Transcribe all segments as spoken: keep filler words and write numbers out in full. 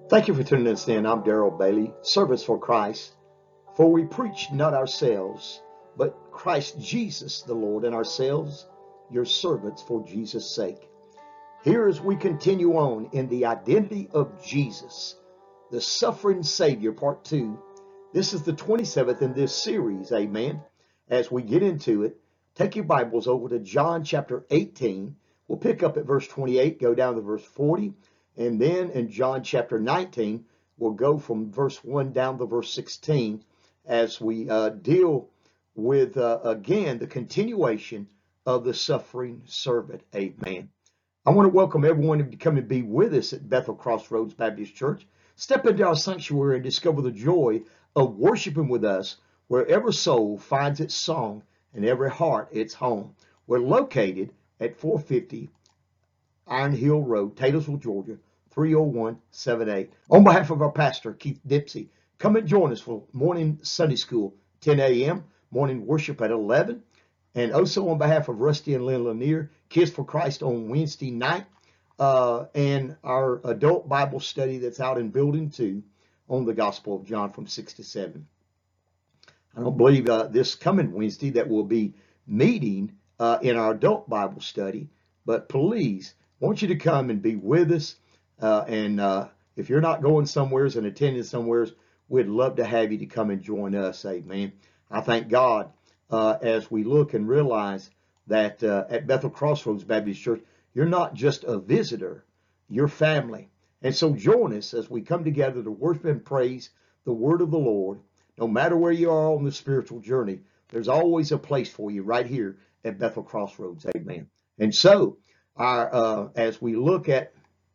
Thank you for tuning us in. I'm Daryl Bailey, Service for Christ. For we preach not ourselves, but Christ Jesus the Lord, and ourselves your servants for Jesus' sake. Here as we continue on in the identity of Jesus, the suffering Savior, part two. This is the twenty-seventh in this series, amen. As we get into it, take your Bibles over to John chapter eighteen. We'll pick up at verse twenty-eight, go down to verse forty. And then in John chapter nineteen, we'll go from verse one down to verse sixteen as we uh, deal with, uh, again, the continuation of the suffering servant. Amen. I want to welcome everyone to come and be with us at Bethel Crossroads Baptist Church. Step into our sanctuary and discover the joy of worshiping with us where every soul finds its song and every heart its home. We're located at four fifty Iron Hill Road, Taylorsville, Georgia, three oh one seven eight. On behalf of our pastor, Keith Dempsey, come and join us for morning Sunday school, ten a m, morning worship at eleven. And also on behalf of Rusty and Lynn Lanier, Kids for Christ on Wednesday night, uh, and our adult Bible study that's out in Building two on the Gospel of John from six to seven. I don't believe uh, this coming Wednesday that we'll be meeting uh, in our adult Bible study, but please, I want you to come and be with us. Uh, and uh, if you're not going somewheres and attending somewheres, we'd love to have you to come and join us. Amen. I thank God uh, as we look and realize that uh, at Bethel Crossroads Baptist Church, you're not just a visitor, you're family. And so join us as we come together to worship and praise the word of the Lord. No matter where you are on the spiritual journey, there's always a place for you right here at Bethel Crossroads. Amen. And so our, uh, as we look at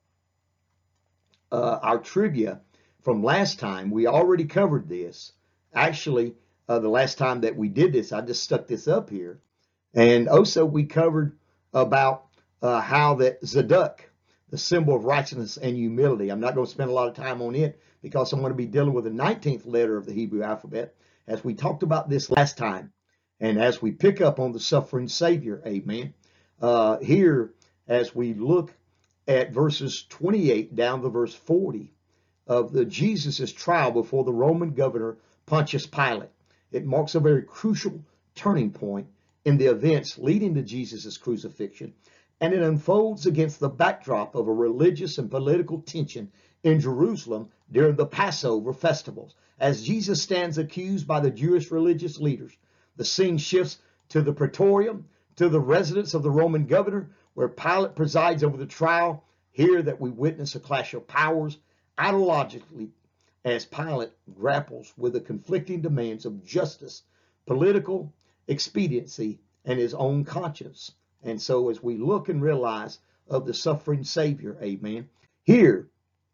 Uh, our trivia from last time, we already covered this. Actually, uh, the last time that we did this, I just stuck this up here. And also we covered about uh, how that Zadok, the symbol of righteousness and humility. I'm not going to spend a lot of time on it because I'm going to be dealing with the nineteenth letter of the Hebrew alphabet as we talked about this last time. And as we pick up on the suffering Savior, amen, uh, here as we look at verses twenty-eight down to verse forty of the Jesus' trial before the Roman governor Pontius Pilate. It marks a very crucial turning point in the events leading to Jesus' crucifixion, and it unfolds against the backdrop of a religious and political tension in Jerusalem during the Passover festivals. As Jesus stands accused by the Jewish religious leaders, the scene shifts to the Praetorium, to the residence of the Roman governor, where Pilate presides over the trial. Here that we witness a clash of powers ideologically as Pilate grapples with the conflicting demands of justice, political expediency, and his own conscience. And so as we look and realize of the suffering Savior, amen, here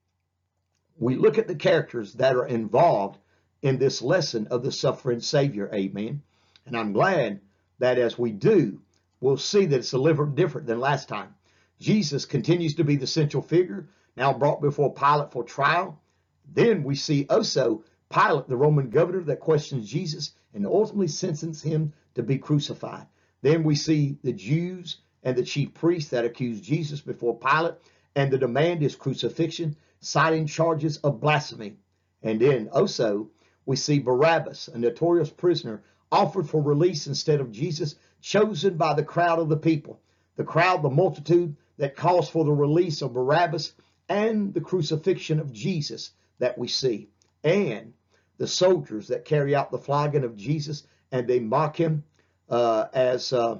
we look at the characters that are involved in this lesson of the suffering Savior, amen. And I'm glad that as we do, we'll see that it's a little different than last time. Jesus continues to be the central figure, now brought before Pilate for trial. Then we see also Pilate, the Roman governor, that questions Jesus and ultimately sentences him to be crucified. Then we see the Jews and the chief priests that accuse Jesus before Pilate, and the demand is crucifixion, citing charges of blasphemy. And then also we see Barabbas, a notorious prisoner, offered for release instead of Jesus, chosen by the crowd of the people. The crowd, the multitude that calls for the release of Barabbas and the crucifixion of Jesus that we see. And the soldiers that carry out the flogging of Jesus, and they mock him uh, as uh,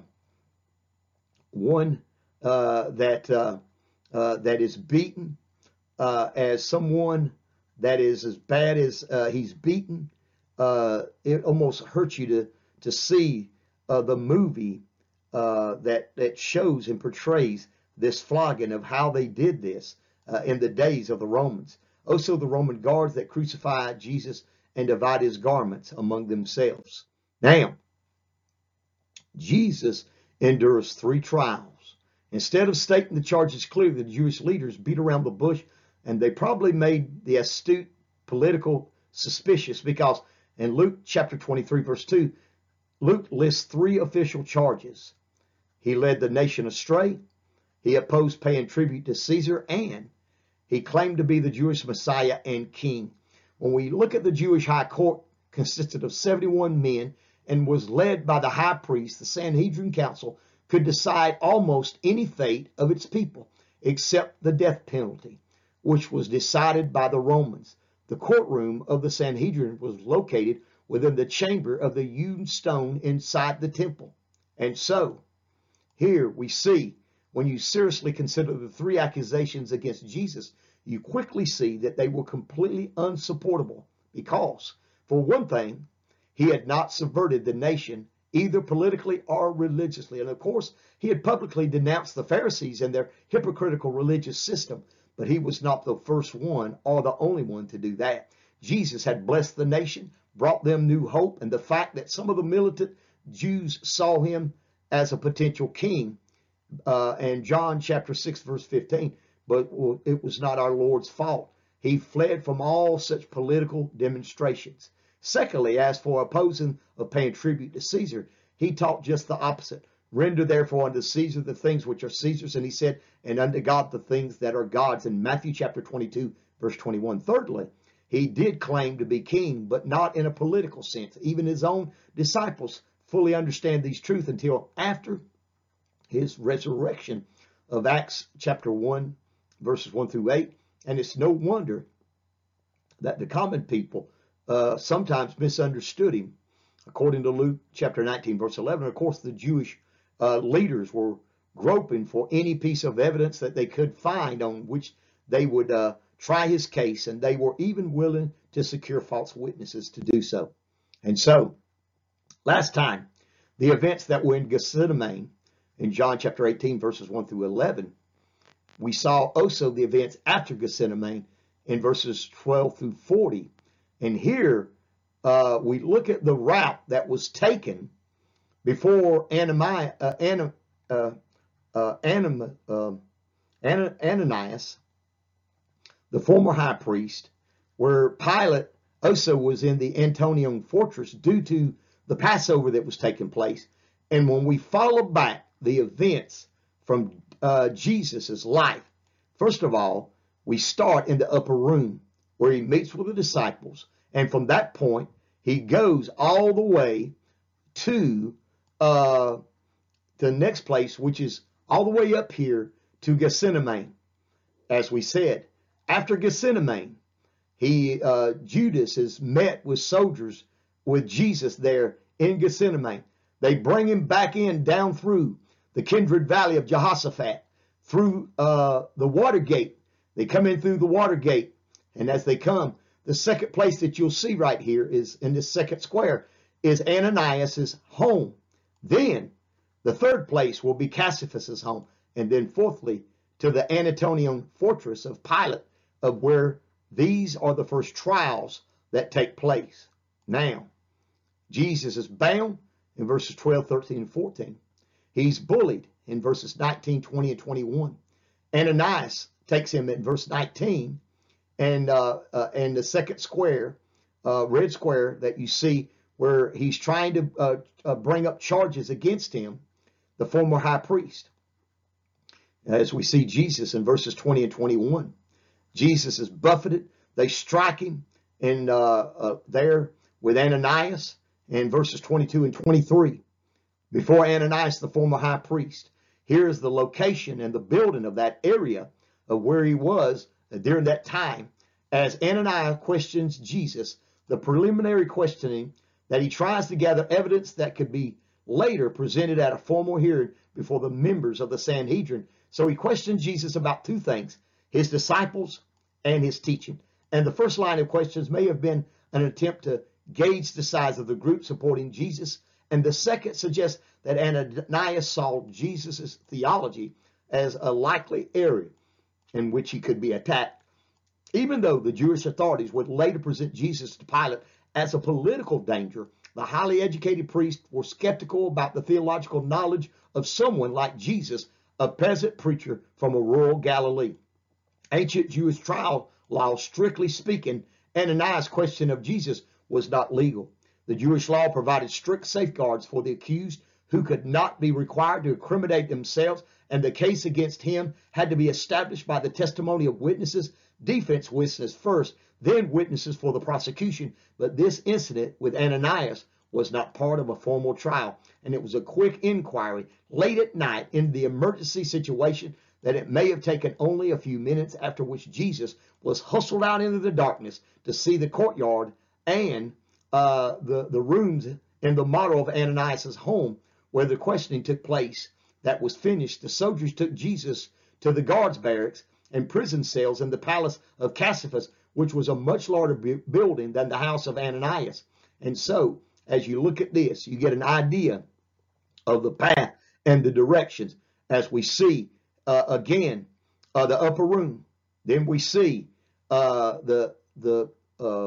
one uh, that, uh, uh, that is beaten, uh, as someone that is as bad as uh, he's beaten. Uh, it almost hurts you to, to see uh, the movie uh, that, that shows and portrays this flogging of how they did this uh, in the days of the Romans. Also the Roman guards that crucified Jesus and divide his garments among themselves. Now, Jesus endures three trials. Instead of stating the charges clearly, the Jewish leaders beat around the bush, and they probably made the astute political suspicious, because in Luke chapter twenty-three, verse two, Luke lists three official charges. He led the nation astray, he opposed paying tribute to Caesar, and He claimed to be the Jewish Messiah and King. When we look at the Jewish high court, consisted of seventy-one men and was led by the high priest, the Sanhedrin council could decide almost any fate of its people, except the death penalty, which was decided by the Romans. The courtroom of the Sanhedrin was located within the chamber of the hewn stone inside the temple. And so, here we see, when you seriously consider the three accusations against Jesus, you quickly see that they were completely unsupportable because, for one thing, he had not subverted the nation either politically or religiously. And of course, he had publicly denounced the Pharisees and their hypocritical religious system, but he was not the first one or the only one to do that. Jesus had blessed the nation, brought them new hope, and the fact that some of the militant Jews saw him as a potential king, uh, and John chapter six, verse fifteen, but it was not our Lord's fault. He fled from all such political demonstrations. Secondly, as for opposing of paying tribute to Caesar, he taught just the opposite. Render therefore unto Caesar the things which are Caesar's, and he said, and unto God the things that are God's, in Matthew chapter twenty-two, verse twenty-one. Thirdly, he did claim to be king, but not in a political sense. Even his own disciples fully understand these truths until after his resurrection of Acts chapter one, verses one through eight. And it's no wonder that the common people uh, sometimes misunderstood him. According to Luke chapter nineteen, verse eleven, of course, the Jewish uh, leaders were groping for any piece of evidence that they could find on which they would uh, try his case, and they were even willing to secure false witnesses to do so. And so, last time, the events that were in Gethsemane, in John chapter eighteen, verses one through eleven, we saw also the events after Gethsemane in verses twelve through forty. And here uh, we look at the route that was taken before Ananias, uh, Anna, uh, uh, Anna, uh, Anna, Ananias, the former high priest, where Pilate also was in the Antonian fortress due to the Passover that was taking place. And when we follow back the events from uh, Jesus's life, first of all, we start in the upper room where he meets with the disciples. And from that point, he goes all the way to uh, the next place, which is all the way up here to Gethsemane. As we said, after Gethsemane, he uh, Judas is met with soldiers with Jesus there in Gethsemane. They bring him back in down through the Kindred Valley of Jehoshaphat, through uh, the water gate. They come in through the water gate, and as they come, the second place that you'll see right here is in this second square is Ananias's home. Then the third place will be Caiaphas's home, and then fourthly to the Antonian fortress of Pilate, of where these are the first trials that take place. Now, Jesus is bound in verses twelve, thirteen, and fourteen. He's bullied in verses nineteen, twenty, and twenty-one. Ananias takes him in verse nineteen, and uh, uh, and the second square, uh, red square that you see where he's trying to uh, uh, bring up charges against him, the former high priest. As we see Jesus in verses twenty and twenty-one. Jesus is buffeted. They strike him in uh, uh, there with Ananias in verses twenty-two and twenty-three. Before Ananias, the former high priest. Here is the location and the building of that area of where he was during that time. As Ananias questions Jesus, the preliminary questioning that he tries to gather evidence that could be later presented at a formal hearing before the members of the Sanhedrin. So he questions Jesus about two things: his disciples and his teaching. And the first line of questions may have been an attempt to gauge the size of the group supporting Jesus. And the second suggests that Ananias saw Jesus' theology as a likely area in which he could be attacked. Even though the Jewish authorities would later present Jesus to Pilate as a political danger, the highly educated priests were skeptical about the theological knowledge of someone like Jesus, a peasant preacher from a rural Galilee. Ancient Jewish trial law, strictly speaking, Ananias' question of Jesus was not legal. The Jewish law provided strict safeguards for the accused, who could not be required to incriminate themselves and the case against him had to be established by the testimony of witnesses, defense witnesses first, then witnesses for the prosecution. But this incident with Ananias was not part of a formal trial, and it was a quick inquiry late at night in the emergency situation that it may have taken only a few minutes, after which Jesus was hustled out into the darkness to see the courtyard and uh, the, the rooms in the model of Ananias' home where the questioning took place. That was finished. The soldiers took Jesus to the guards' barracks and prison cells in the palace of Caiaphas, which was a much larger bu building than the house of Ananias. And so, as you look at this, you get an idea of the path and the directions as we see uh, again uh, the upper room. Then we see uh, the the uh,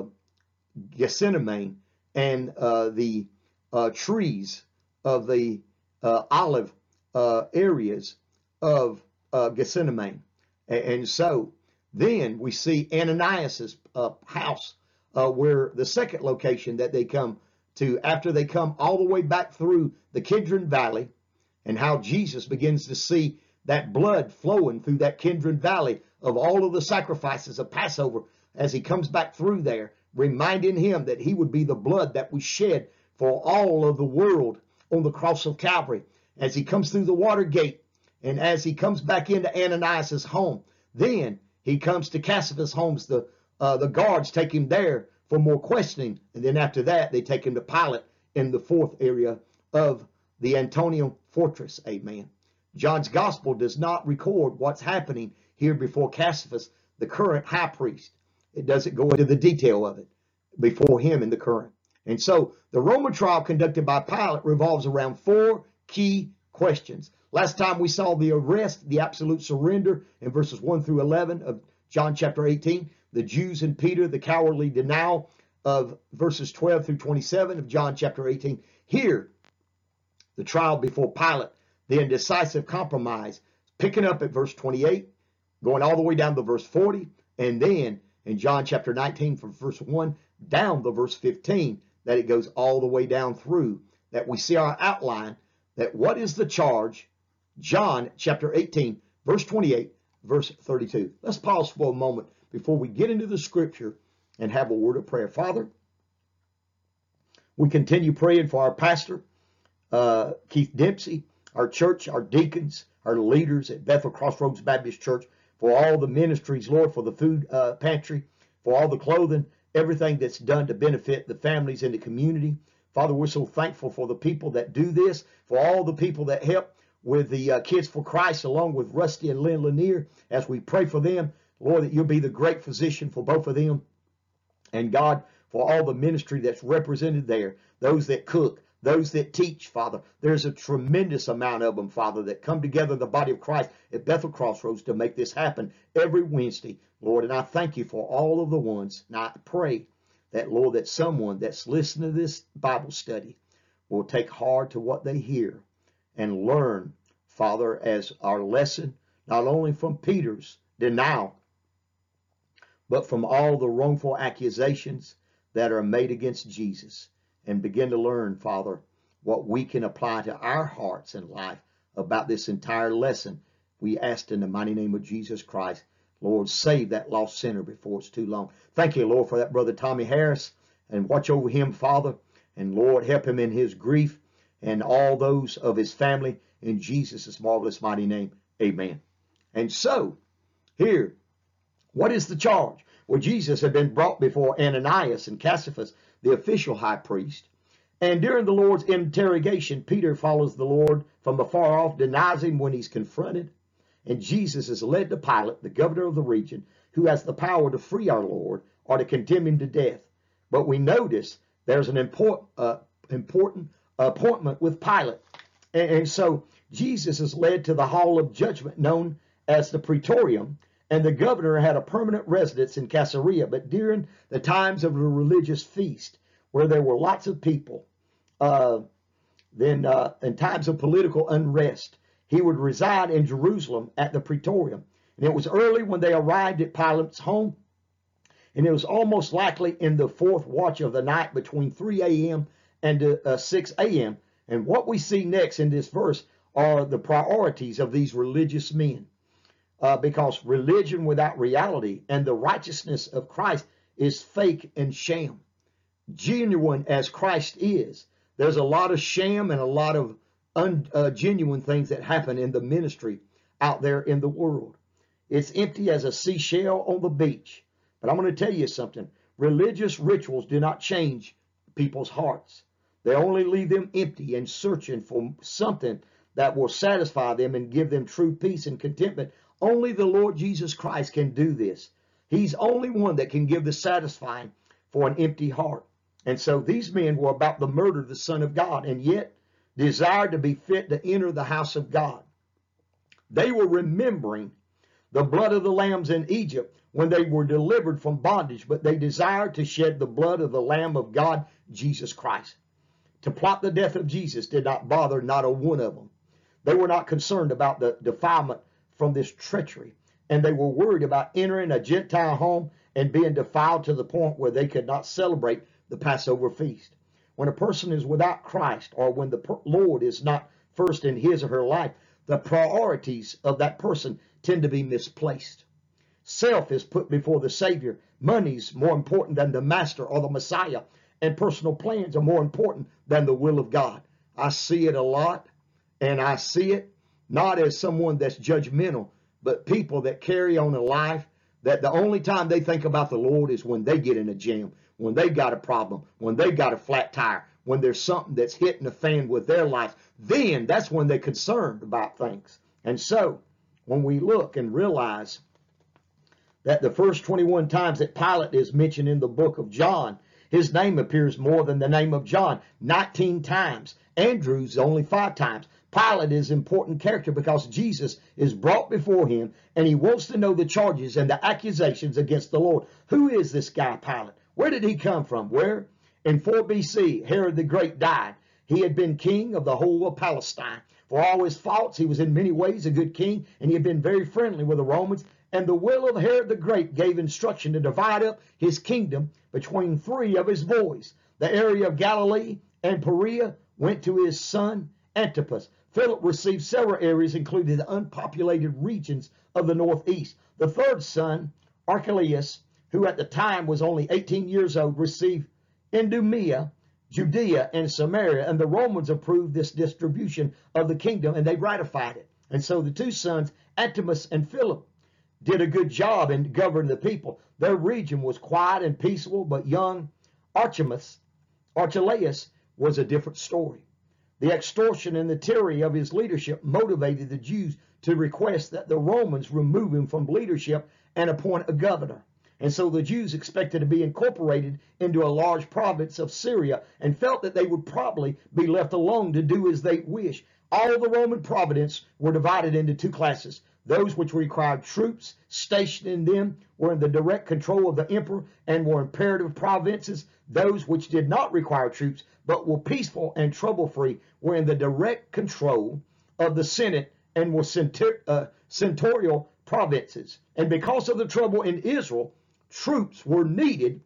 Gethsemane and uh, the uh, trees of the uh, olive uh, areas of uh, Gethsemane. And, and so then we see Ananias's uh, house, uh, where the second location that they come to after they come all the way back through the Kidron Valley, and how Jesus begins to see that blood flowing through that Kidron Valley of all of the sacrifices of Passover as he comes back through there, reminding him that he would be the blood that was shed for all of the world on the cross of Calvary. As he comes through the water gate, and as he comes back into Ananias' home, then he comes to Caiaphas' homes. The, uh, the guards take him there for more questioning. And then after that, they take him to Pilate in the fourth area of the Antonian fortress. Amen. John's gospel does not record what's happening here before Caiaphas, the current high priest. It doesn't go into the detail of it before him in the current. And so the Roman trial conducted by Pilate revolves around four key questions. Last time we saw the arrest, the absolute surrender in verses one through eleven of John chapter eighteen. The Jews and Peter, the cowardly denial of verses twelve through twenty-seven of John chapter eighteen. Here, the trial before Pilate, the indecisive compromise, picking up at verse twenty-eight, going all the way down to verse forty, and then in John chapter nineteen from verse one down to verse fifteen, that it goes all the way down through, that we see our outline, that what is the charge? John chapter eighteen, verse twenty-eight, verse thirty-two. Let's pause for a moment before we get into the scripture and have a word of prayer. Father, we continue praying for our pastor, uh, Keith Dempsey, our church, our deacons, our leaders at Bethel Crossroads Baptist Church, for all the ministries, Lord, for the food uh, pantry, for all the clothing, everything that's done to benefit the families in the community. Father, we're so thankful for the people that do this, for all the people that help with the uh, Kids for Christ, along with Rusty and Lynn Lanier, as we pray for them. Lord, that you'll be the great physician for both of them. And God, for all the ministry that's represented there, those that cook, those that teach, Father. There's a tremendous amount of them, Father, that come together in the body of Christ at Bethel Crossroads to make this happen every Wednesday, Lord. And I thank you for all of the ones. And I pray that, Lord, that someone that's listening to this Bible study will take heart to what they hear and learn, Father, as our lesson, not only from Peter's denial, but from all the wrongful accusations that are made against Jesus, and begin to learn, Father, what we can apply to our hearts and life about this entire lesson. We ask in the mighty name of Jesus Christ. Lord, save that lost sinner before it's too long. Thank you, Lord, for that brother Tommy Harris, and watch over him, Father, and Lord, help him in his grief and all those of his family in Jesus' marvelous mighty name. Amen. And so, here, what is the charge? Well, Jesus had been brought before Ananias and Caiaphas, the official high priest. And during the Lord's interrogation, Peter follows the Lord from afar off, denies him when he's confronted. And Jesus is led to Pilate, the governor of the region, who has the power to free our Lord or to condemn him to death. But we notice there's an important, uh, important appointment with Pilate. And, and so Jesus is led to the hall of judgment known as the Praetorium. And the governor had a permanent residence in Caesarea. But during the times of the religious feast, where there were lots of people, uh, then uh, in times of political unrest, he would reside in Jerusalem at the Praetorium. And it was early when they arrived at Pilate's home. And it was almost likely in the fourth watch of the night between three a m and uh, six a m And what we see next in this verse are the priorities of these religious men. Uh, because religion without reality and the righteousness of Christ is fake and sham. Genuine as Christ is, there's a lot of sham and a lot of un, uh, genuine things that happen in the ministry out there in the world. It's empty as a seashell on the beach. But I'm going to tell you something. Religious rituals do not change people's hearts. They only leave them empty and searching for something that will satisfy them and give them true peace and contentment. Only the Lord Jesus Christ can do this. He's only one that can give the satisfying for an empty heart. And so these men were about to murder the Son of God, and yet desired to be fit to enter the house of God. They were remembering the blood of the lambs in Egypt when they were delivered from bondage, but they desired to shed the blood of the Lamb of God, Jesus Christ. To plot the death of Jesus did not bother not a one of them. They were not concerned about the defilement from this treachery, and they were worried about entering a Gentile home and being defiled to the point where they could not celebrate the Passover feast. When a person is without Christ, or when the Lord is not first in his or her life, the priorities of that person tend to be misplaced. Self is put before the Savior. Money's more important than the Master or the Messiah, and personal plans are more important than the will of God. I see it a lot, and I see it not as someone that's judgmental, but people that carry on a life that the only time they think about the Lord is when they get in a jam, when they got a problem, when they got a flat tire, when there's something that's hitting the fan with their life. Then that's when they're concerned about things. And so when we look and realize that the first twenty-one times that Pilate is mentioned in the book of John, his name appears more than the name of John, nineteen times. Andrew's only five times. Pilate is an important character because Jesus is brought before him and he wants to know the charges and the accusations against the Lord. Who is this guy, Pilate? Where did he come from? Where? In four B C, Herod the Great died. He had been king of the whole of Palestine. For all his faults, he was in many ways a good king, and he had been very friendly with the Romans. And the will of Herod the Great gave instruction to divide up his kingdom between three of his boys. The area of Galilee and Perea went to his son Antipas. Philip received several areas, including the unpopulated regions of the northeast. The third son, Archelaus, who at the time was only eighteen years old, received Idumea, Judea, and Samaria, and the Romans approved this distribution of the kingdom, and they ratified it. And so the two sons, Antipas and Philip, did a good job in governing the people. Their region was quiet and peaceful, but young Archimus, Archelaus was a different story. The extortion and the tyranny of his leadership motivated the Jews to request that the Romans remove him from leadership and appoint a governor. And so the Jews expected to be incorporated into a large province of Syria and felt that they would probably be left alone to do as they wish. All the Roman provinces were divided into two classes. Those which required troops stationed in them were in the direct control of the emperor and were imperative provinces. Those which did not require troops but were peaceful and trouble-free were in the direct control of the Senate and were centur uh, senatorial provinces. And because of the trouble in Israel, troops were needed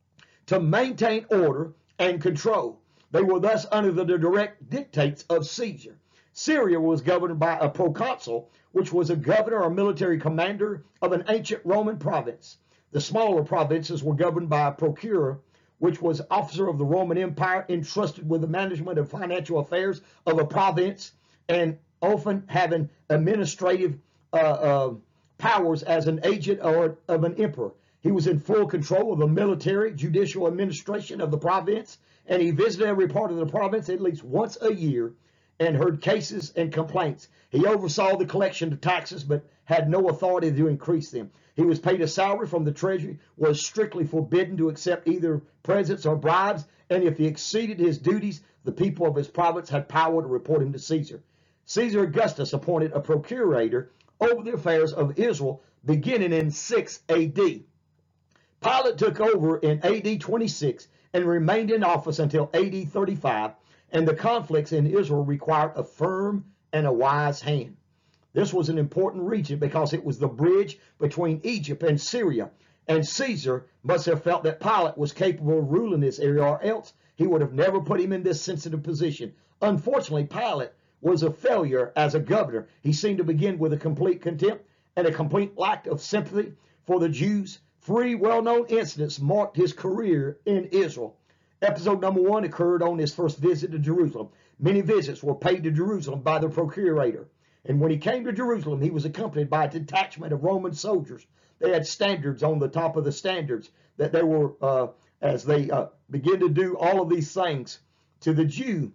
to maintain order and control. They were thus under the direct dictates of Caesar. Syria was governed by a proconsul, which was a governor or military commander of an ancient Roman province. The smaller provinces were governed by a procurator, which was officer of the Roman Empire entrusted with the management of financial affairs of a province and often having administrative uh, uh, powers as an agent or of an emperor. He was in full control of the military, judicial administration of the province, and he visited every part of the province at least once a year and heard cases and complaints. He oversaw the collection of taxes but had no authority to increase them. He was paid a salary from the treasury, was strictly forbidden to accept either presents or bribes, and if he exceeded his duties, the people of his province had power to report him to Caesar. Caesar Augustus appointed a procurator over the affairs of Israel beginning in six A D. Pilate took over in A D twenty-six and remained in office until A D thirty-five, and the conflicts in Israel required a firm and a wise hand. This was an important region because it was the bridge between Egypt and Syria, and Caesar must have felt that Pilate was capable of ruling this area, or else he would have never put him in this sensitive position. Unfortunately, Pilate was a failure as a governor. He seemed to begin with a complete contempt and a complete lack of sympathy for the Jews. Three well-known incidents marked his career in Israel. Episode number one occurred on his first visit to Jerusalem. Many visits were paid to Jerusalem by the procurator. And when he came to Jerusalem, he was accompanied by a detachment of Roman soldiers. They had standards on the top of the standards that they were, uh, as they uh, began to do all of these things to the Jew,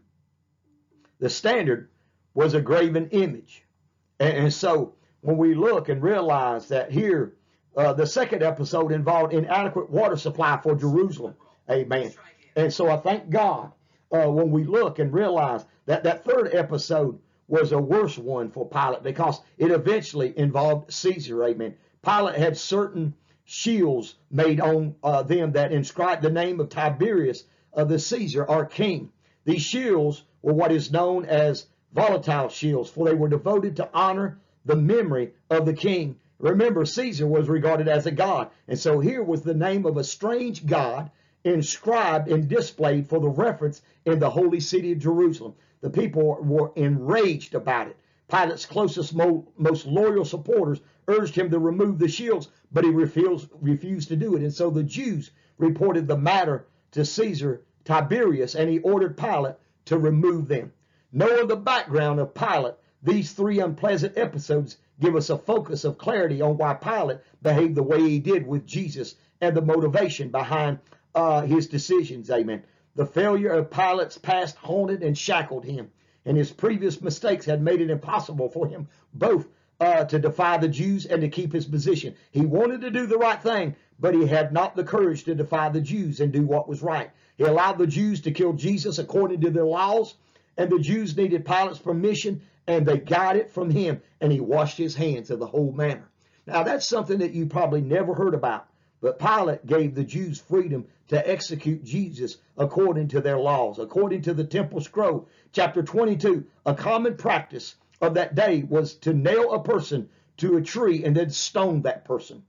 the standard was a graven image. And, and so when we look and realize that here, uh, the second episode involved inadequate water supply for Jerusalem. Amen. And so I thank God uh, when we look and realize that that third episode was a worse one for Pilate because it eventually involved Caesar. Amen. Pilate had certain shields made on uh, them that inscribed the name of Tiberius, of the Caesar, our king. These shields were what is known as volatile shields, for they were devoted to honor the memory of the king. Remember, Caesar was regarded as a god, and so here was the name of a strange god inscribed and displayed for the reference in the holy city of Jerusalem. The people were enraged about it. Pilate's closest, most loyal supporters urged him to remove the shields, but he refused, refused to do it. And so the Jews reported the matter to Caesar Tiberius, and he ordered Pilate to remove them. Knowing the background of Pilate, these three unpleasant episodes give us a focus of clarity on why Pilate behaved the way he did with Jesus and the motivation behind uh, his decisions. Amen. The failure of Pilate's past haunted and shackled him, and his previous mistakes had made it impossible for him both uh, to defy the Jews and to keep his position. He wanted to do the right thing, but he had not the courage to defy the Jews and do what was right. He allowed the Jews to kill Jesus according to their laws, and the Jews needed Pilate's permission, and they got it from him, and he washed his hands of the whole matter. Now, that's something that you probably never heard about, but Pilate gave the Jews freedom to execute Jesus according to their laws, according to the temple scroll. Chapter twenty-two, a common practice of that day was to nail a person to a tree and then stone that person.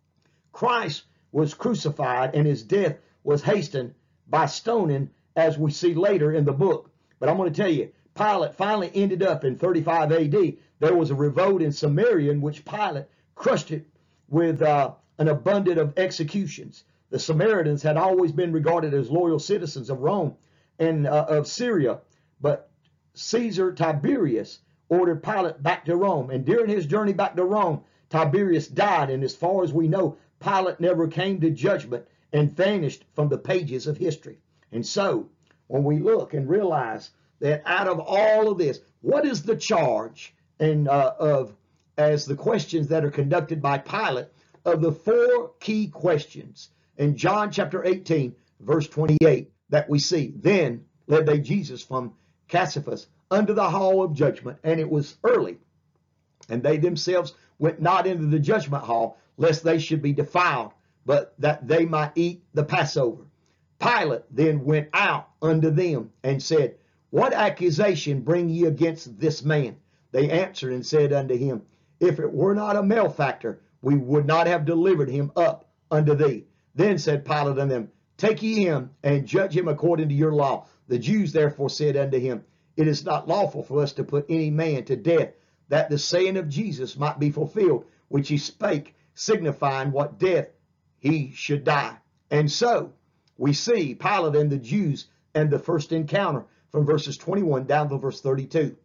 Christ was crucified, and his death was hastened by stoning, as we see later in the book. But I'm going to tell you, Pilate finally ended up in thirty-five A D. There was a revolt in Samaria in which Pilate crushed it with uh, an abundance of executions. The Samaritans had always been regarded as loyal citizens of Rome and uh, of Syria, but Caesar Tiberius ordered Pilate back to Rome. And during his journey back to Rome, Tiberius died, and as far as we know, Pilate never came to judgment and vanished from the pages of history. And so, when we look and realize that out of all of this, what is the charge and uh, of as the questions that are conducted by Pilate of the four key questions in John chapter eighteen, verse twenty-eight, that we see? Then led they Jesus from Caiaphas unto the hall of judgment, and it was early, and they themselves went not into the judgment hall, lest they should be defiled, but that they might eat the Passover. Pilate then went out unto them and said, What accusation bring ye against this man? They answered and said unto him, If it were not a malefactor, we would not have delivered him up unto thee. Then said Pilate unto them, Take ye him and judge him according to your law. The Jews therefore said unto him, It is not lawful for us to put any man to death, that the saying of Jesus might be fulfilled, which he spake, signifying what death he should die. And so we see Pilate and the Jews and the first encounter from verses twenty-one down to verse thirty-two.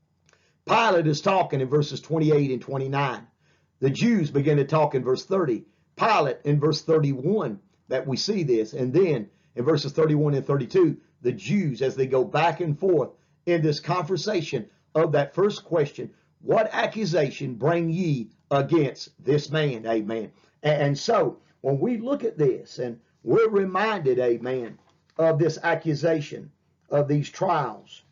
Pilate is talking in verses twenty-eight and twenty-nine. The Jews begin to talk in verse thirty. Pilate in verse thirty-one, that we see this. And then in verses thirty-one and thirty-two, the Jews, as they go back and forth in this conversation of that first question, what accusation bring ye against this man? Amen. And so when we look at this and we're reminded, amen, of this accusation, of these trials,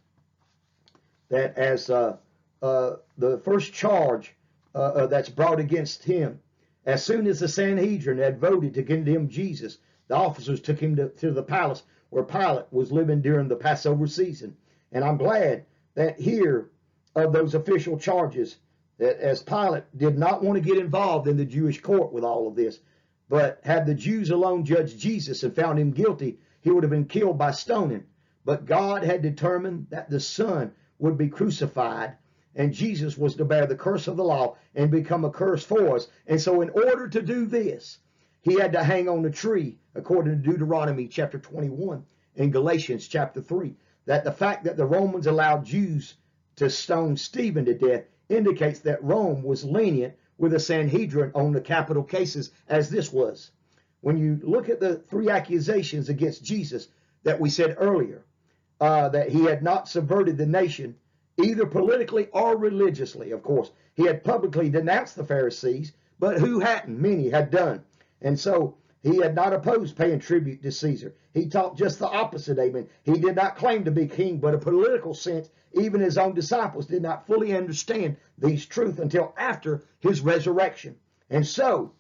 that as uh, uh, the first charge uh, uh, that's brought against him, as soon as the Sanhedrin had voted to condemn Jesus, the officers took him to, to the palace where Pilate was living during the Passover season. And I'm glad that here of those official charges, that as Pilate did not want to get involved in the Jewish court with all of this, but had the Jews alone judged Jesus and found him guilty, he would have been killed by stoning. But God had determined that the Son would be crucified, and Jesus was to bear the curse of the law and become a curse for us. And so in order to do this, he had to hang on a tree, according to Deuteronomy chapter twenty-one and Galatians chapter three. That the fact that the Romans allowed Jews to stone Stephen to death indicates that Rome was lenient with the Sanhedrin on the capital cases, as this was. When you look at the three accusations against Jesus that we said earlier, uh, that he had not subverted the nation, either politically or religiously, of course. He had publicly denounced the Pharisees, but who hadn't? Many had done. And so he had not opposed paying tribute to Caesar. He taught just the opposite, amen. He did not claim to be king, but in a political sense, even his own disciples did not fully understand these truths until after his resurrection. And so,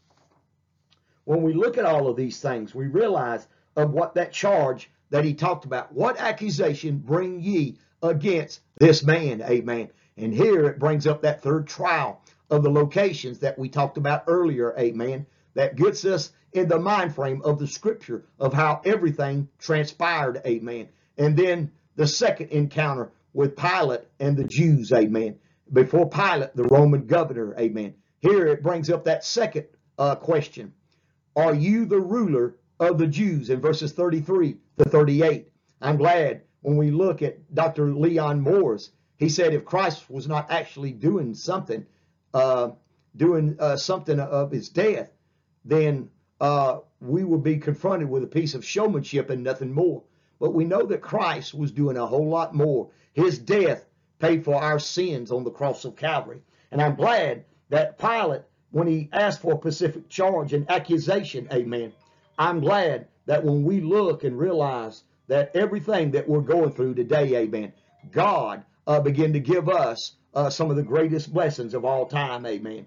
when we look at all of these things, we realize of what that charge that he talked about. What accusation bring ye against this man? Amen. And here it brings up that third trial of the locations that we talked about earlier. Amen. That gets us in the mind frame of the scripture of how everything transpired. Amen. And then the second encounter with Pilate and the Jews. Amen. Before Pilate, the Roman governor. Amen. Here it brings up that second uh, question. Are you the ruler of the Jews? In verses thirty-three to thirty-eight. I'm glad when we look at Doctor Leon Morris, he said if Christ was not actually doing something, uh, doing uh, something of his death, then uh, we would be confronted with a piece of showmanship and nothing more. But we know that Christ was doing a whole lot more. His death paid for our sins on the cross of Calvary. And I'm glad that Pilate, when he asked for a specific charge and accusation, amen, I'm glad that when we look and realize that everything that we're going through today, amen, God uh, began to give us uh, some of the greatest blessings of all time, amen.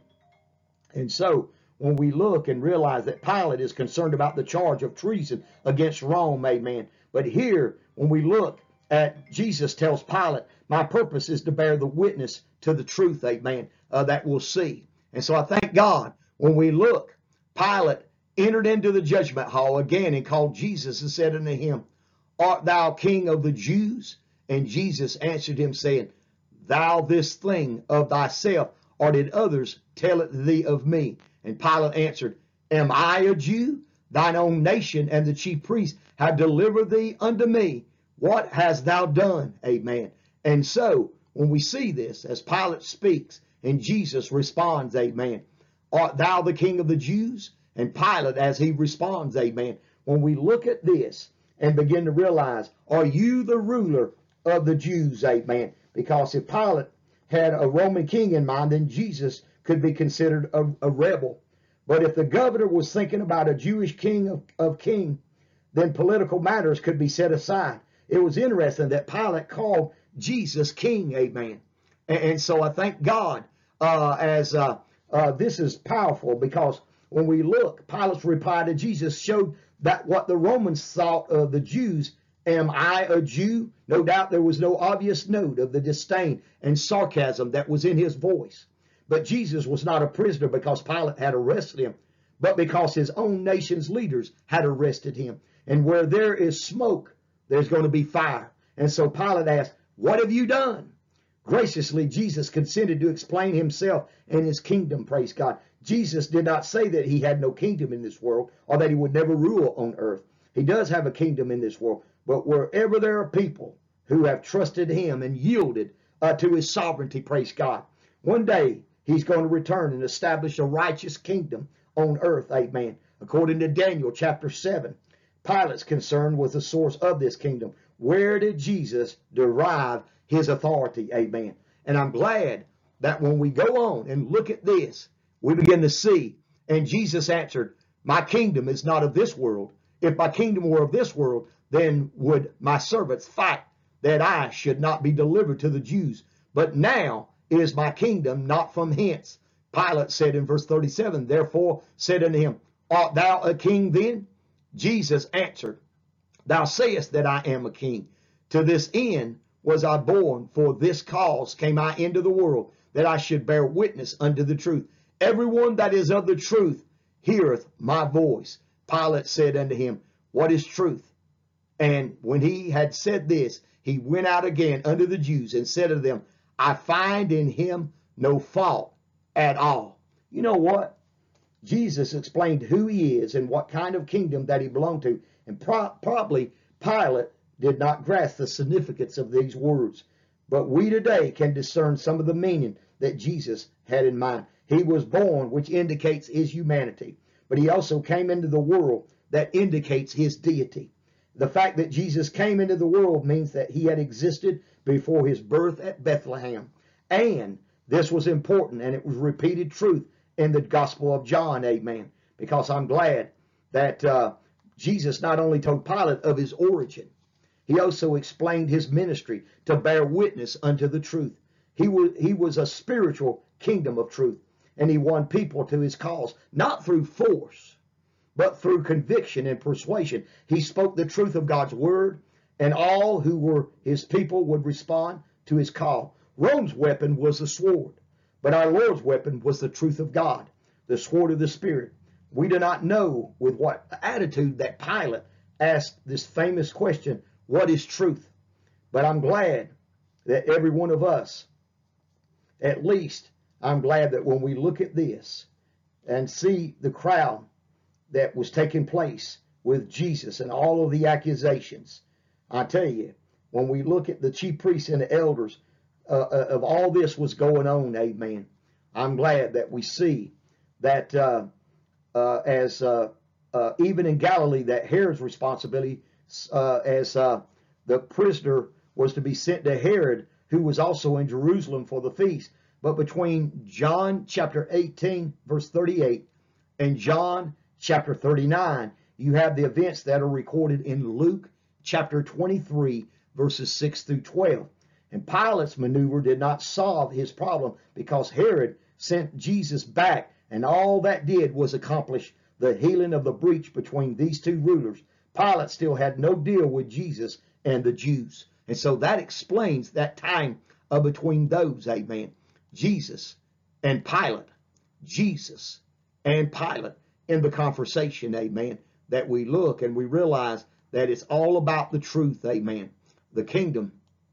And so when we look and realize that Pilate is concerned about the charge of treason against Rome, amen. But here, when we look at Jesus tells Pilate, my purpose is to bear the witness to the truth, amen, uh, that we'll see. And so I thank God when we look, Pilate entered into the judgment hall again and called Jesus and said unto him, art thou king of the Jews? And Jesus answered him, saying, thou this thing of thyself, or did others tell it thee of me? And Pilate answered, am I a Jew? Thine own nation and the chief priests have delivered thee unto me. What hast thou done? Amen. And so when we see this, as Pilate speaks and Jesus responds, amen, art thou the king of the Jews? And Pilate, as he responds, amen, when we look at this and begin to realize, are you the ruler of the Jews? Amen. Because if Pilate had a Roman king in mind, then Jesus could be considered a, a rebel. But if the governor was thinking about a Jewish king of, of king, then political matters could be set aside. It was interesting that Pilate called Jesus king, amen. And, and so I thank God uh, as uh, uh, this is powerful, because when we look, Pilate's reply to Jesus showed that what the Romans thought of the Jews. Am I a Jew? No doubt there was no obvious note of the disdain and sarcasm that was in his voice. But Jesus was not a prisoner because Pilate had arrested him, but because his own nation's leaders had arrested him. And where there is smoke, there's going to be fire. And so Pilate asked, what have you done? Graciously, Jesus consented to explain himself and his kingdom, praise God. Jesus did not say that he had no kingdom in this world or that he would never rule on earth. He does have a kingdom in this world. But wherever there are people who have trusted him and yielded uh, to his sovereignty, praise God, one day he's going to return and establish a righteous kingdom on earth, amen. According to Daniel chapter seven, Pilate's concern was the source of this kingdom. Where did Jesus derive his authority, amen? And I'm glad that when we go on and look at this, we begin to see, and Jesus answered, my kingdom is not of this world. If my kingdom were of this world, then would my servants fight that I should not be delivered to the Jews. But now is my kingdom not from hence. Pilate said in verse thirty-seven, therefore said unto him, art thou a king then? Jesus answered, thou sayest that I am a king. To this end was I born, for this cause came I into the world, that I should bear witness unto the truth. Everyone that is of the truth heareth my voice. Pilate said unto him, what is truth? And when he had said this, he went out again unto the Jews and said to them, I find in him no fault at all. You know what? Jesus explained who he is and what kind of kingdom that he belonged to. And pro probably Pilate did not grasp the significance of these words. But we today can discern some of the meaning that Jesus had in mind. He was born, which indicates his humanity. But he also came into the world that indicates his deity. The fact that Jesus came into the world means that he had existed before his birth at Bethlehem. And this was important, and it was repeated truth in the Gospel of John, amen. Because I'm glad that uh, Jesus not only told Pilate of his origin, he also explained his ministry to bear witness unto the truth. He was, he was a spiritual kingdom of truth, and he won people to his cause, not through force, but through conviction and persuasion. He spoke the truth of God's word, and all who were his people would respond to his call. Rome's weapon was the sword, but our Lord's weapon was the truth of God, the sword of the Spirit. We do not know with what attitude that Pilate asked this famous question, what is truth? But I'm glad that every one of us, at least I'm glad that when we look at this and see the crowd that was taking place with Jesus and all of the accusations, I tell you, when we look at the chief priests and the elders, uh, of all this was going on, amen. I'm glad that we see that uh, uh, as uh, uh, even in Galilee, that Herod's responsibility uh, as uh, the prisoner was to be sent to Herod, who was also in Jerusalem for the feast. But between John chapter eighteen, verse thirty-eight, and John chapter thirty-nine, you have the events that are recorded in Luke chapter twenty-three, verses six through twelve. And Pilate's maneuver did not solve his problem because Herod sent Jesus back, and all that did was accomplish the healing of the breach between these two rulers. Pilate still had no deal with Jesus and the Jews. And so that explains that time uh, between those, amen. Jesus and Pilate, Jesus and Pilate in the conversation, amen, that we look and we realize that it's all about the truth, amen, the kingdom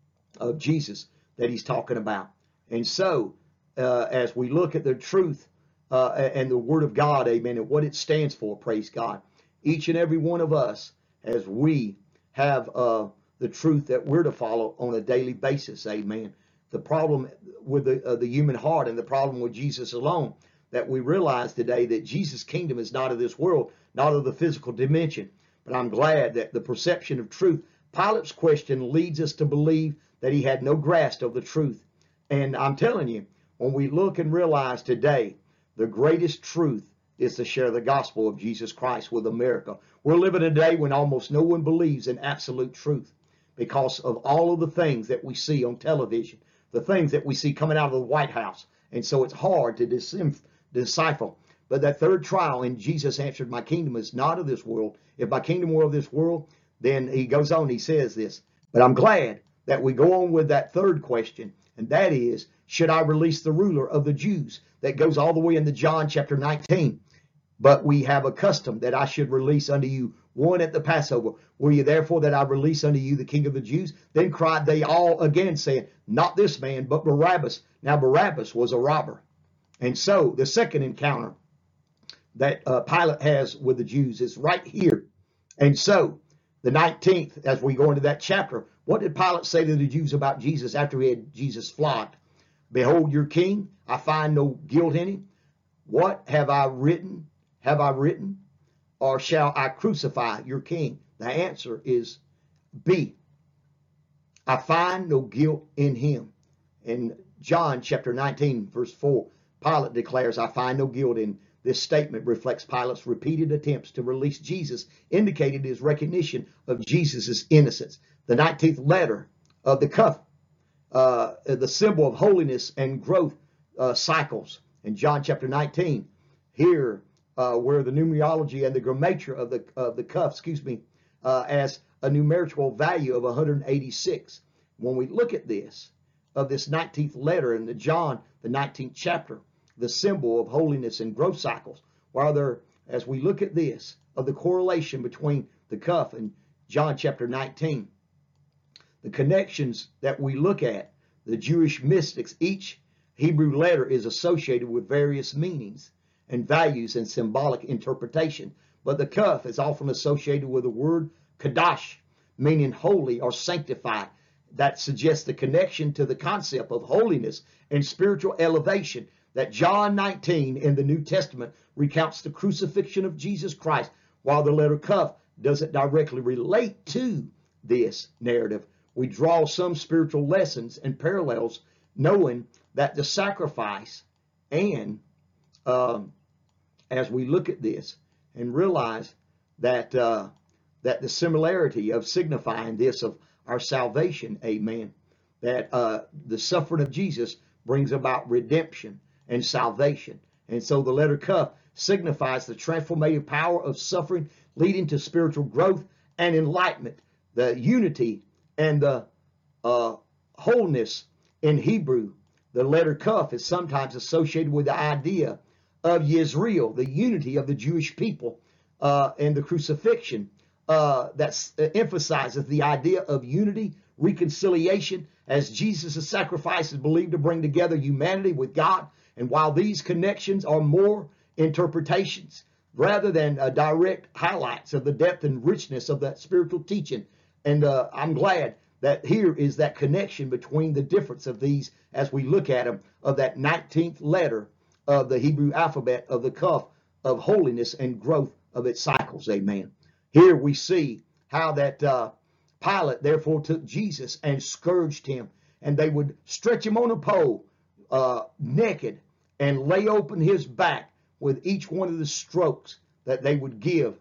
of Jesus that he's talking about. And so uh, as we look at the truth uh, and the word of God, amen, and what it stands for, praise God, each and every one of us, as we have uh, the truth that we're to follow on a daily basis, amen. The problem with the, uh, the human heart and the problem with Jesus alone, that we realize today that Jesus' kingdom is not of this world, not of the physical dimension. But I'm glad that the perception of truth, Pilate's question leads us to believe that he had no grasp of the truth. And I'm telling you, when we look and realize today, the greatest truth is to share the gospel of Jesus Christ with America. We're living a day when almost no one believes in absolute truth because of all of the things that we see on television, the things that we see coming out of the White House. And so it's hard to decipher. But that third trial, and Jesus answered, my kingdom is not of this world. If my kingdom were of this world, then he goes on, he says this. But I'm glad that we go on with that third question, and that is, should I release the ruler of the Jews? That goes all the way into John chapter nineteen. But we have a custom that I should release unto you one at the Passover. Will you therefore that I release unto you the King of the Jews? Then cried they all again, saying, not this man, but Barabbas. Now Barabbas was a robber. And so the second encounter that uh, Pilate has with the Jews is right here. And so the nineteenth, as we go into that chapter, what did Pilate say to the Jews about Jesus after he had Jesus flogged? Behold your king, I find no guilt in him. What have I written? Have I written? Or shall I crucify your king? The answer is B. I find no guilt in him. In John chapter nineteen, verse four, Pilate declares, I find no guilt in. This statement reflects Pilate's repeated attempts to release Jesus, indicated his recognition of Jesus' innocence. The nineteenth letter of the cuff, uh, the symbol of holiness and growth uh, cycles. In John chapter nineteen, here uh, where the numerology and the grammature of the of the cuff, excuse me, uh, as a numerical value of one hundred eighty-six. When we look at this, of this nineteenth letter in the John, the nineteenth chapter, the symbol of holiness and growth cycles, while there, as we look at this, of the correlation between the cuff and John chapter nineteen, the connections that we look at, the Jewish mystics, each Hebrew letter is associated with various meanings and values and symbolic interpretation. But the Kuf is often associated with the word Kadash, meaning holy or sanctified. That suggests the connection to the concept of holiness and spiritual elevation that John nineteen in the New Testament recounts the crucifixion of Jesus Christ, while the letter Kuf doesn't directly relate to this narrative. We draw some spiritual lessons and parallels, knowing that the sacrifice, and um, as we look at this and realize that uh, that the similarity of signifying this of our salvation, amen, that uh, the suffering of Jesus brings about redemption and salvation. And so the letter Kuf signifies the transformative power of suffering, leading to spiritual growth and enlightenment. The unity and the uh, wholeness in Hebrew, the letter Kuf is sometimes associated with the idea of Yisrael, the unity of the Jewish people, uh, and the crucifixion. Uh, that uh, emphasizes the idea of unity, reconciliation, as Jesus' sacrifice is believed to bring together humanity with God. And while these connections are more interpretations rather than uh, direct highlights of the depth and richness of that spiritual teaching, and uh, I'm glad that here is that connection between the difference of these as we look at them, of that nineteenth letter of the Hebrew alphabet of the Kuf, of holiness and growth of its cycles. Amen. Here we see how that uh, Pilate therefore took Jesus and scourged him, and they would stretch him on a pole uh, naked and lay open his back with each one of the strokes that they would give,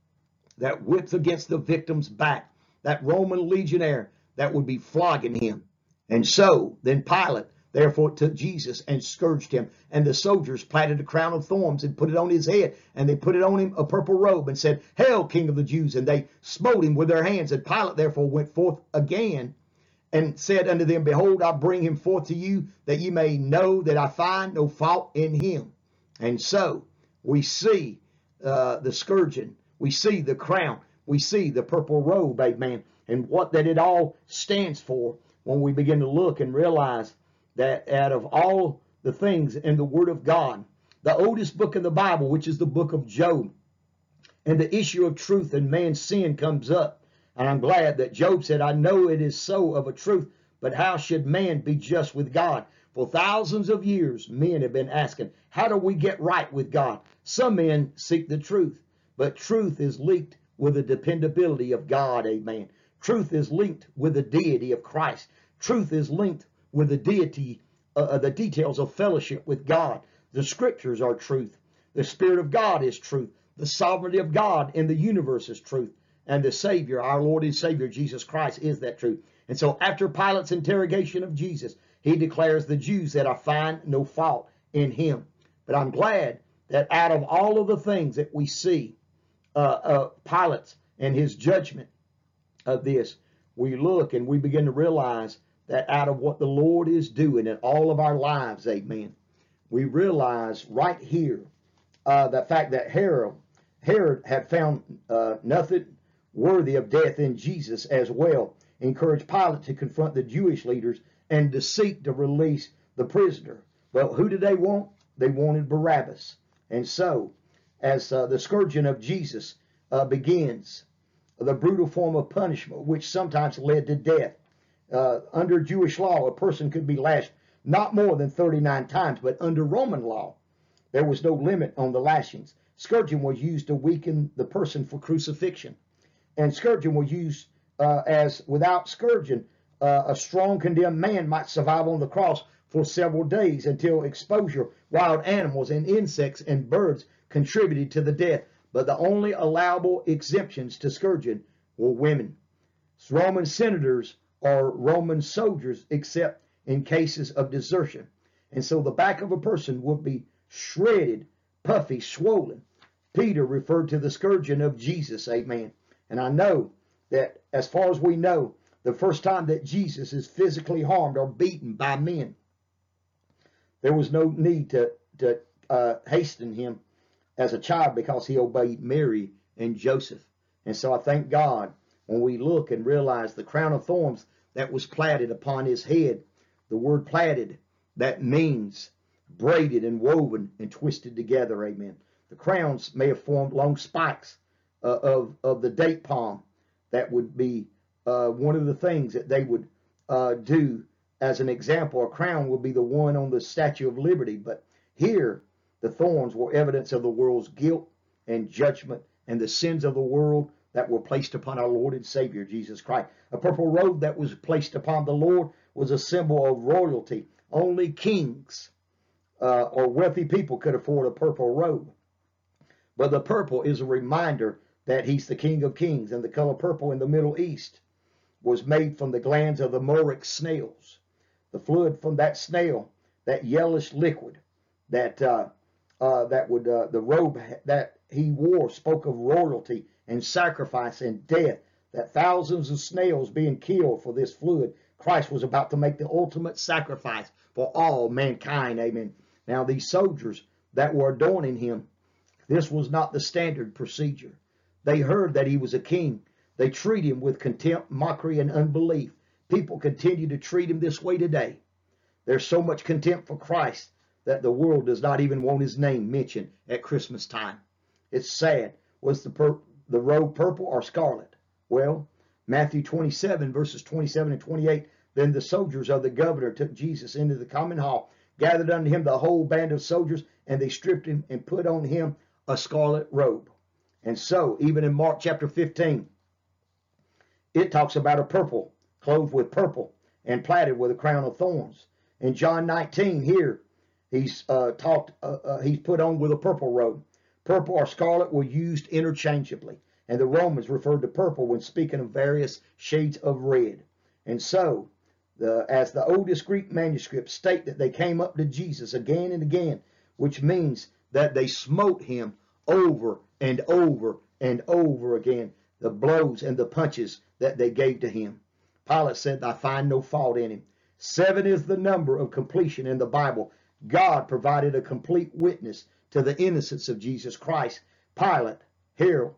that whips against the victim's back, that Roman legionnaire that would be flogging him. And so then Pilate therefore took Jesus and scourged him, and the soldiers plaited a crown of thorns and put it on his head, and they put it on him a purple robe and said, "Hail, King of the Jews!" And they smote him with their hands. And Pilate therefore went forth again and said unto them, "Behold, I bring him forth to you, that ye may know that I find no fault in him." And so we see uh, the scourging, we see the crown, we see the purple robe, amen, and what that it all stands for when we begin to look and realize that out of all the things in the Word of God, the oldest book in the Bible, which is the book of Job, and the issue of truth and man's sin comes up. And I'm glad that Job said, "I know it is so of a truth, but how should man be just with God?" For thousands of years, men have been asking, how do we get right with God? Some men seek the truth, but truth is linked with the dependability of God, amen. Truth is linked with the deity of Christ. Truth is linked with the deity, uh, the details of fellowship with God. The scriptures are truth. The Spirit of God is truth. The sovereignty of God in the universe is truth. And the Savior, our Lord and Savior, Jesus Christ, is that truth. And so after Pilate's interrogation of Jesus, he declares the Jews that I find no fault in him. But I'm glad that out of all of the things that we see, uh, uh, Pilate and his judgment of this, we look and we begin to realize that out of what the Lord is doing in all of our lives, amen, we realize right here uh, the fact that Herod, Herod had found uh, nothing worthy of death in Jesus as well, encouraged Pilate to confront the Jewish leaders and to seek to release the prisoner. Well, who did they want? They wanted Barabbas. And so, as uh, the scourging of Jesus uh, begins, the brutal form of punishment, which sometimes led to death, Uh, under Jewish law, a person could be lashed not more than thirty-nine times, but under Roman law, there was no limit on the lashings. Scourging was used to weaken the person for crucifixion. And scourging was used uh, as, without scourging, uh, a strong condemned man might survive on the cross for several days until exposure, wild animals and insects and birds contributed to the death. But the only allowable exemptions to scourging were women, Roman senators, or Roman soldiers, except in cases of desertion. And so the back of a person would be shredded, puffy, swollen. Peter referred to the scourging of Jesus, amen. And I know that as far as we know, the first time that Jesus is physically harmed or beaten by men, there was no need to, to uh, hasten him as a child because he obeyed Mary and Joseph. And so I thank God when we look and realize the crown of thorns that was plaited upon his head. The word plaited, that means braided and woven and twisted together. Amen. The crowns may have formed long spikes uh, of, of the date palm. That would be uh, one of the things that they would uh, do as an example. A crown would be the one on the Statue of Liberty. But here, the thorns were evidence of the world's guilt and judgment and the sins of the world that were placed upon our Lord and Savior, Jesus Christ. A purple robe that was placed upon the Lord was a symbol of royalty. Only kings uh, or wealthy people could afford a purple robe. But the purple is a reminder that he's the King of Kings. And the color purple in the Middle East was made from the glands of the murex snails. The fluid from that snail, that yellowish liquid, that uh, uh, that would uh, the robe that he wore spoke of royalty and sacrifice and death. That thousands of snails being killed for this fluid, Christ was about to make the ultimate sacrifice for all mankind. Amen. Now these soldiers that were adorning him, this was not the standard procedure. They heard that he was a king. They treat him with contempt, mockery, and unbelief. People continue to treat him this way today. There's so much contempt for Christ that the world does not even want his name mentioned at Christmas time. It's sad. Was the, pur the robe purple or scarlet? Well, Matthew twenty-seven, verses twenty-seven and twenty-eight, then the soldiers of the governor took Jesus into the common hall, gathered unto him the whole band of soldiers, and they stripped him and put on him a scarlet robe. And so, even in Mark chapter fifteen, it talks about a purple, clothed with purple, and plaited with a crown of thorns. In John nineteen, here, he's uh, talked, uh, uh, he's put on with a purple robe. Purple or scarlet were used interchangeably, and the Romans referred to purple when speaking of various shades of red. And so, the, as the oldest Greek manuscripts state that they came up to Jesus again and again, which means that they smote him over and over and over again, the blows and the punches that they gave to him. Pilate said, I find no fault in him. Seven is the number of completion in the Bible. God provided a complete witness to the innocence of Jesus Christ. Pilate, Herod,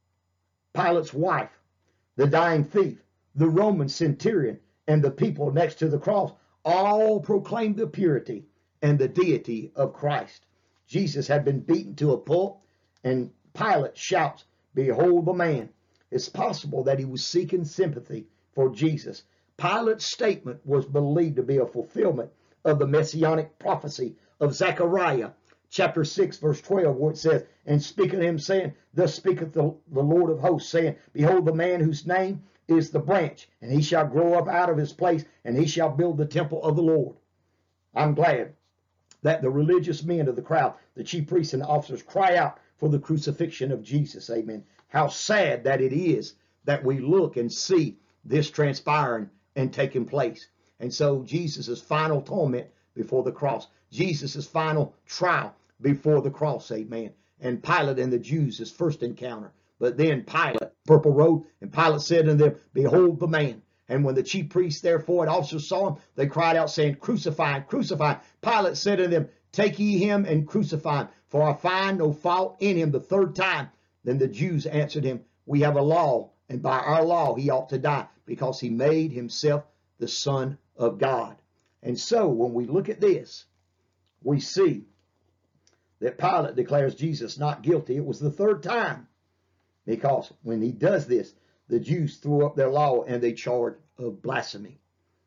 Pilate's wife, the dying thief, the Roman centurion, and the people next to the cross all proclaimed the purity and the deity of Christ. Jesus had been beaten to a pulp, and Pilate shouts, behold the man. It's possible that he was seeking sympathy for Jesus. Pilate's statement was believed to be a fulfillment of the messianic prophecy of Zechariah chapter six, verse twelve, where it says, and speaking to him, saying, thus speaketh the, the Lord of hosts, saying, behold the man whose name is the branch, and he shall grow up out of his place, and he shall build the temple of the Lord. I'm glad that the religious men of the crowd, the chief priests and officers, cry out for the crucifixion of Jesus. Amen. How sad that it is that we look and see this transpiring and taking place. And so Jesus' final torment before the cross, Jesus' final trial before the cross, amen. And Pilate and the Jews' his first encounter. But then Pilate, purple robe, and Pilate said unto them, behold the man. And when the chief priests therefore and officers saw him, they cried out, saying, crucify him, crucify him. Pilate said unto them, take ye him and crucify him, for I find no fault in him. The third time. Then the Jews answered him, we have a law, and by our law he ought to die, because he made himself the Son of God. And so when we look at this, we see that Pilate declares Jesus not guilty. It was the third time, because when he does this, the Jews threw up their law and they charged of blasphemy.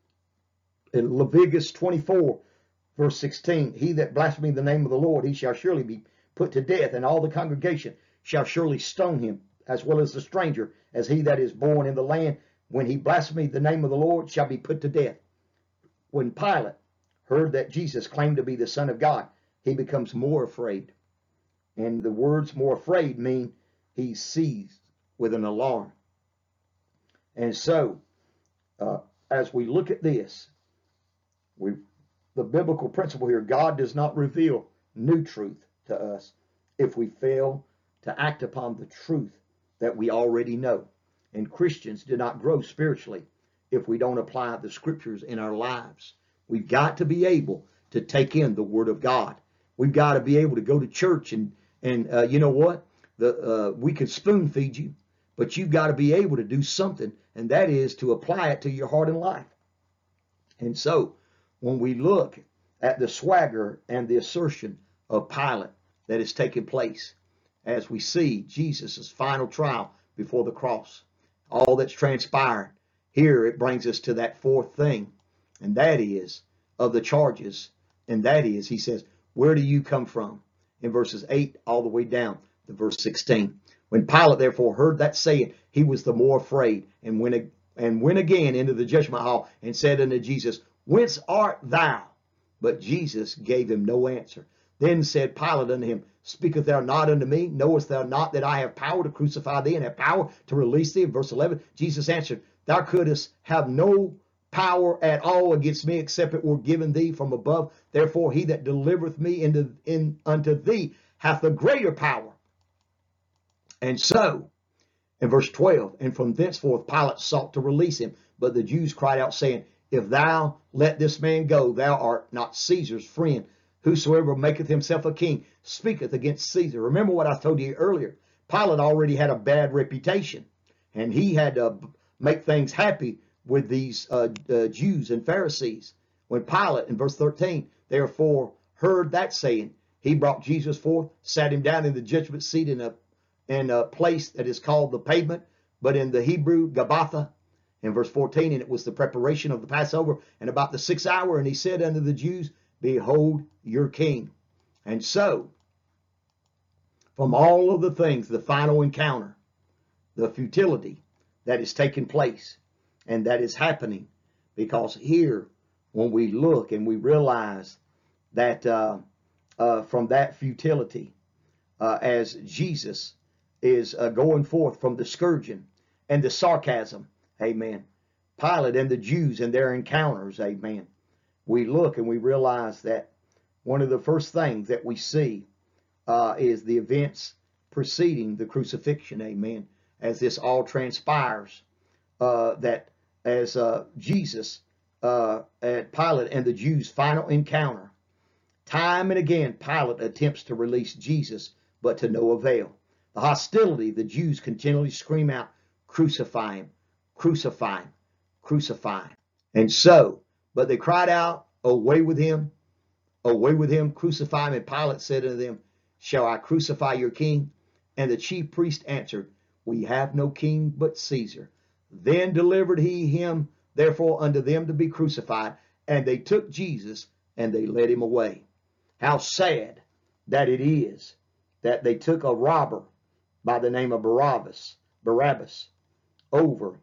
In Leviticus twenty-four, verse sixteen, he that blasphemeth the name of the Lord, he shall surely be put to death, and all the congregation shall surely stone him, as well as the stranger, as he that is born in the land. When he blasphemeth the name of the Lord, shall be put to death. When Pilate heard that Jesus claimed to be the Son of God, he becomes more afraid. And the words more afraid mean he's seized with an alarm. And so, uh, as we look at this, we the biblical principle here, God does not reveal new truth to us if we fail to act upon the truth that we already know. And Christians do not grow spiritually if we don't apply the scriptures in our lives. We've got to be able to take in the Word of God. We've got to be able to go to church and, and uh, you know what? The uh, we can spoon feed you, but you've got to be able to do something, and that is to apply it to your heart and life. And so when we look at the swagger and the assertion of Pilate that is taking place as we see Jesus' final trial before the cross, all that's transpired, here it brings us to that fourth thing, and that is of the charges, and that is, he says, where do you come from? In verses eight all the way down to verse sixteen. When Pilate therefore heard that saying, he was the more afraid, and went, and went again into the judgment hall, and said unto Jesus, Whence art thou? But Jesus gave him no answer. Then said Pilate unto him, Speakest thou not unto me? Knowest thou not that I have power to crucify thee, and have power to release thee? In verse eleven, Jesus answered, Thou couldst have no power at all against me, except it were given thee from above. Therefore he that delivereth me into, in, unto thee hath the greater power. And so, in verse twelve, and from thenceforth Pilate sought to release him. But the Jews cried out, saying, If thou let this man go, thou art not Caesar's friend. Whosoever maketh himself a king speaketh against Caesar. Remember what I told you earlier. Pilate already had a bad reputation, and he had to make things happy with these uh, uh, Jews and Pharisees. When Pilate, in verse thirteen, therefore heard that saying, he brought Jesus forth, sat him down in the judgment seat in a, in a place that is called the pavement, but in the Hebrew, Gabbatha. In verse fourteen, and it was the preparation of the Passover, and about the sixth hour, and he said unto the Jews, Behold your king. And so, from all of the things, the final encounter, the futility that is taking place, and that is happening, because here, when we look and we realize that uh, uh, from that futility, uh, as Jesus is uh, going forth from the scourging and the sarcasm, amen, Pilate and the Jews and their encounters, amen, we look and we realize that one of the first things that we see uh, is the events preceding the crucifixion, amen, as this all transpires, uh, that as uh, Jesus uh, at Pilate and the Jews' final encounter, time and again Pilate attempts to release Jesus, but to no avail. The hostility, the Jews continually scream out, Crucify him, crucify him, crucify him. And so, but they cried out, Away with him, away with him, crucify him. And Pilate said unto them, Shall I crucify your king? And the chief priest answered, We have no king but Caesar. Then delivered he him therefore unto them to be crucified. And they took Jesus and they led him away. How sad that it is that they took a robber by the name of Barabbas, Barabbas over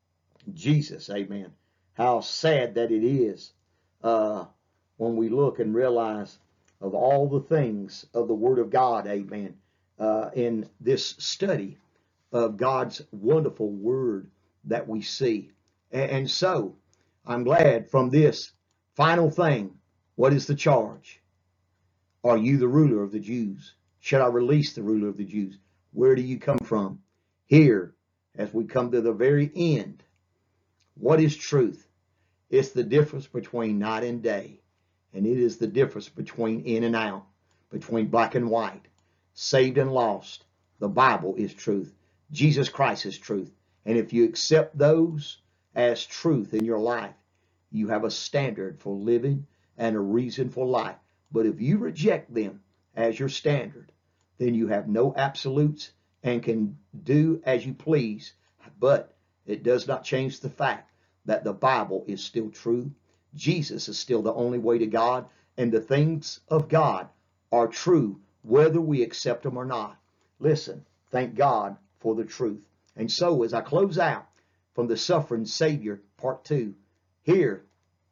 Jesus, amen. How sad that it is uh, when we look and realize of all the things of the Word of God, amen, uh, in this study of God's wonderful Word that we see. And, and so, I'm glad from this final thing, what is the charge? Are you the ruler of the Jews? Should I release the ruler of the Jews? Where do you come from? Here, as we come to the very end, what is truth? It's the difference between night and day. And it is the difference between in and out, between black and white, saved and lost. The Bible is truth. Jesus Christ is truth. And if you accept those as truth in your life, you have a standard for living and a reason for life. But if you reject them as your standard, then you have no absolutes and can do as you please. But it does not change the fact that the Bible is still true. Jesus is still the only way to God, and the things of God are true whether we accept them or not. Listen, thank God for the truth. And so as I close out from the Suffering Savior, part two, here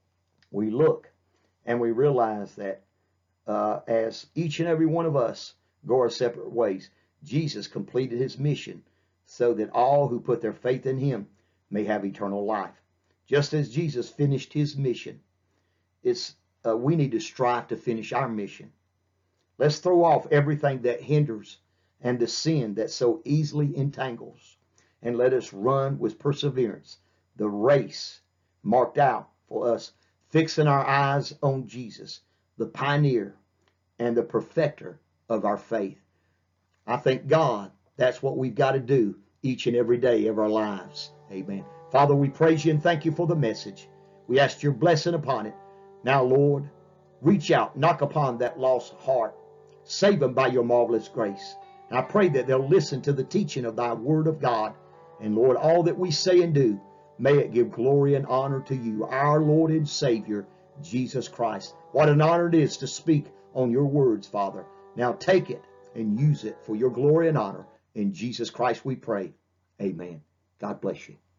we look and we realize that uh, as each and every one of us go our separate ways, Jesus completed his mission so that all who put their faith in him may have eternal life. Just as Jesus finished his mission, it's uh, we need to strive to finish our mission. Let's throw off everything that hinders and the sin that so easily entangles, and let us run with perseverance the race marked out for us, fixing our eyes on Jesus, the pioneer and the perfecter of our faith. I thank God that's what we've got to do each and every day of our lives. Amen. Father, we praise you and thank you for the message. We ask your blessing upon it. Now, Lord, reach out, knock upon that lost heart. Save them by your marvelous grace. And I pray that they'll listen to the teaching of thy word of God. And Lord, all that we say and do, may it give glory and honor to you, our Lord and Savior, Jesus Christ. What an honor it is to speak on your words, Father. Now take it and use it for your glory and honor. In Jesus Christ we pray. Amen. God bless you.